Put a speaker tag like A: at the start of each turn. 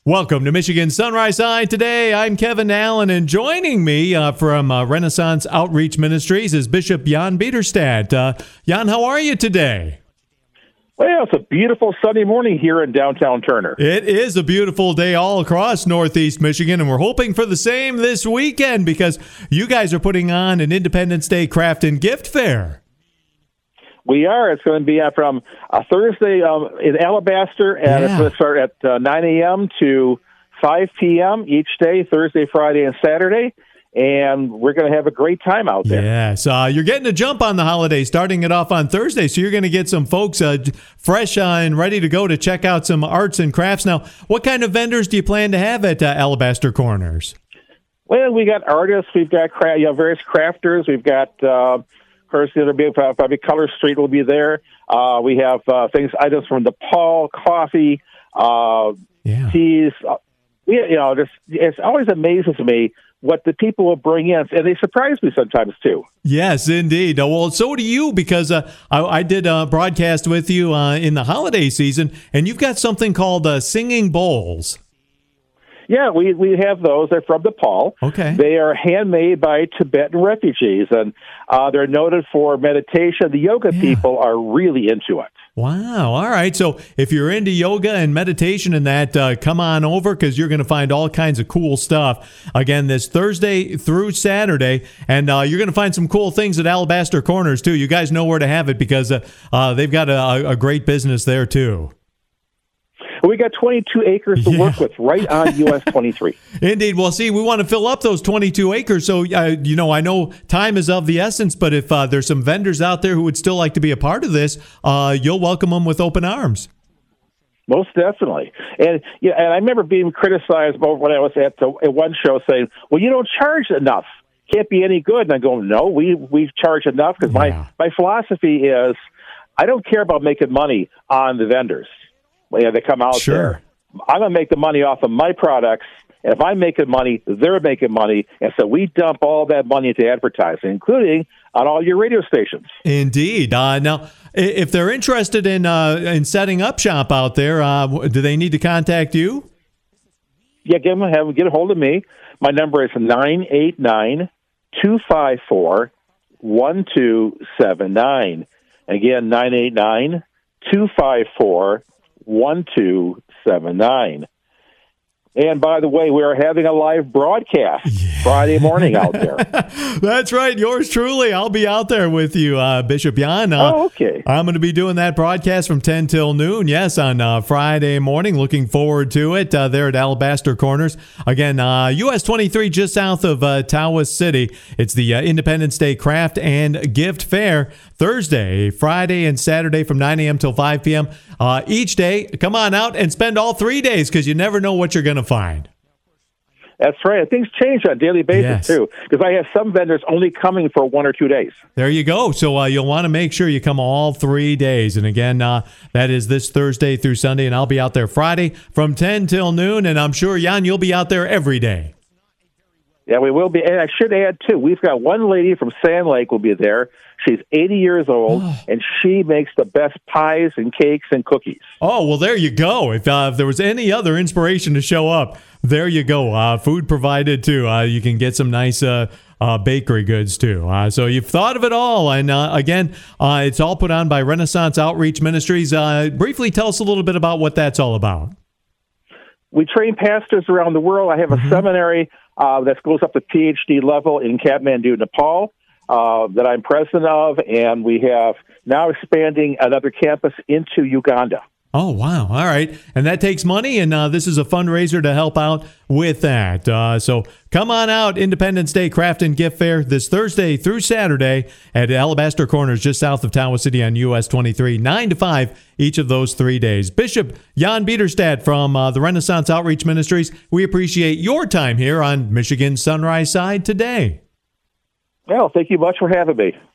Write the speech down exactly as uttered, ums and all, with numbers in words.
A: Welcome to Michigan Sunrise Side today. I'm Kevin Allen, and joining me uh, from uh, Renaissance Outreach Ministries is Bishop Jan Biederstadt. Uh, Jan, how are you today?
B: Well, it's a beautiful Sunday morning here in downtown Turner.
A: It is a beautiful day all across Northeast Michigan, and we're hoping for the same this weekend because you guys are putting on an Independence Day craft and gift fair.
B: We are. It's going to be uh, from uh, Thursday um, in Alabaster, and
A: Yeah.
B: it's going to start at uh, nine a.m. to five p.m. each day, Thursday, Friday, and Saturday. And we're going to have a great time out there.
A: Yes, uh, you're getting a jump on the holiday, starting it off on Thursday, so you're going to get some folks uh, fresh uh, and ready to go to check out some arts and crafts. Now, what kind of vendors do you plan to have at uh, Alabaster Corners?
B: Well, we got artists. We've got cra- you know, various crafters. We've got... Uh, Of course, there'll be probably Color Street will be there. Uh, we have uh, things, items from DePaul, coffee, uh,
A: Yeah.
B: teas. Uh, we, you know, just, it's always amazes me what the people will bring in, and they surprise me sometimes too.
A: Yes, indeed. Uh, Well, so do you, because uh, I, I did a broadcast with you uh, in the holiday season, and you've got something called uh, Singing Bowls.
B: Yeah, we we have those. They're from DePaul.
A: Okay.
B: They are handmade by Tibetan refugees, and uh, they're noted for meditation. The yoga
A: Yeah.
B: people are really into it.
A: Wow. All right. So if you're into yoga and meditation and that, uh, come on over because you're going to find all kinds of cool stuff. Again, this Thursday through Saturday. And uh, you're going to find some cool things at Alabaster Corners, too. You guys know where to have it because uh, uh, they've got a, a great business there, too.
B: We got twenty-two acres to
A: Yeah.
B: work with right on U S twenty-three.
A: Indeed. Well, see, we want to fill up those twenty-two acres. So, uh, you know, I know time is of the essence, but if uh, there's some vendors out there who would still like to be a part of this, uh, you'll welcome them with open arms.
B: Most definitely. And yeah, and I remember being criticized about when I was at, the, at one show saying, well, you don't charge enough. Can't be any good. And I go, no, we, we charge enough because
A: Yeah.
B: my, my philosophy is I don't care about making money on the vendors. Well, yeah, they come out
A: Sure.
B: there. I'm going to make the money off of my products. And if I'm making money, they're making money. And so we dump all that money into advertising, including on all your radio stations.
A: Indeed. Uh, now, i- if they're interested in uh, in setting up shop out there, uh, do they need to contact you?
B: Yeah, give them, have them get a hold of me. My number is nine eight nine, two five four, one two seven nine. Again, nine eight nine, two five four, one two seven nine. And by the way, we are having a live broadcast Friday morning out there.
A: That's right. Yours truly. I'll be out there with you, uh, Bishop Jan. Uh,
B: Oh, okay.
A: I'm going to be doing that broadcast from ten till noon. Yes, on uh, Friday morning. Looking forward to it uh, there at Alabaster Corners. Again, uh, U S twenty-three just south of uh, Tawas City. It's the uh, Independence Day Craft and Gift Fair. Thursday, Friday, and Saturday from nine a.m. till five p.m. Uh, each day. Come on out and spend all three days because you never know what you're going to find.
B: That's right. Things change on a daily basis,
A: Yes.
B: too, because I have some vendors only coming for one or two days.
A: There you go. So uh, you'll want to make sure you come all three days. And again, uh, that is this Thursday through Sunday, and I'll be out there Friday from ten till noon, and I'm sure, Jan, you'll be out there every day.
B: Yeah, we will be. And I should add, too, we've got one lady from Sand Lake will be there. She's eighty years old, and she makes the best pies and cakes and cookies.
A: Oh, well, there you go. If, uh, if there was any other inspiration to show up, there you go. Uh, food provided, too. Uh, you can get some nice uh, uh, bakery goods, too. Uh, so you've thought of it all. And, uh, again, uh, it's all put on by Renaissance Outreach Ministries. Uh, briefly tell us a little bit about what that's all about.
B: We train pastors around the world. I have a
A: Mm-hmm.
B: seminary uh, that goes up to P H D level in Kathmandu, Nepal, uh, that I'm president of, and we have now expanding another campus into Uganda.
A: Oh, wow. All right. And that takes money, and uh, this is a fundraiser to help out with that. Uh, so come on out, Independence Day Craft and Gift Fair, this Thursday through Saturday at Alabaster Corners, just south of Tawas City on U S twenty-three, nine to five each of those three days. Bishop Jan Biederstadt from uh, the Renaissance Outreach Ministries, we appreciate your time here on Michigan Sunrise Side today.
B: Well, thank you much for having me.